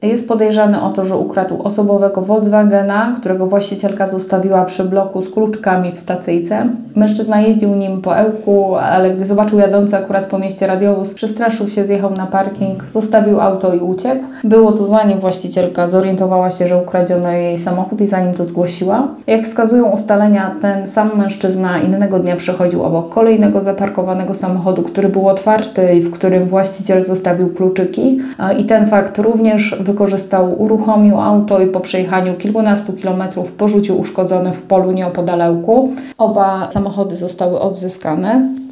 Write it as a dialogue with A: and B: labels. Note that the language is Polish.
A: Jest podejrzany o to, że ukradł osobowego Volkswagena, którego właścicielka zostawiła przy bloku z kluczkami w stacyjce. Mężczyzna jeździł nim po Ełku, ale gdy zobaczył jadący akurat po mieście radiowóz, przestraszył się, zjechał na parking, zostawił auto i uciekł. Było to zanim właścicielka zorientowała się, że ukradziono jej samochód i zanim to zgłosiła. Jak wskazują ustalenia, ten sam mężczyzna innego dnia przechodził obok kolejnego zaparkowanego samochodu, który był otwarty i w którym właściciel zostawił kluczyki. I ten fakt również wykorzystał, uruchomił auto i po przejechaniu kilkunastu kilometrów porzucił uszkodzone w polu nieopodal Ełku. Oba samochody zostały odzyskane.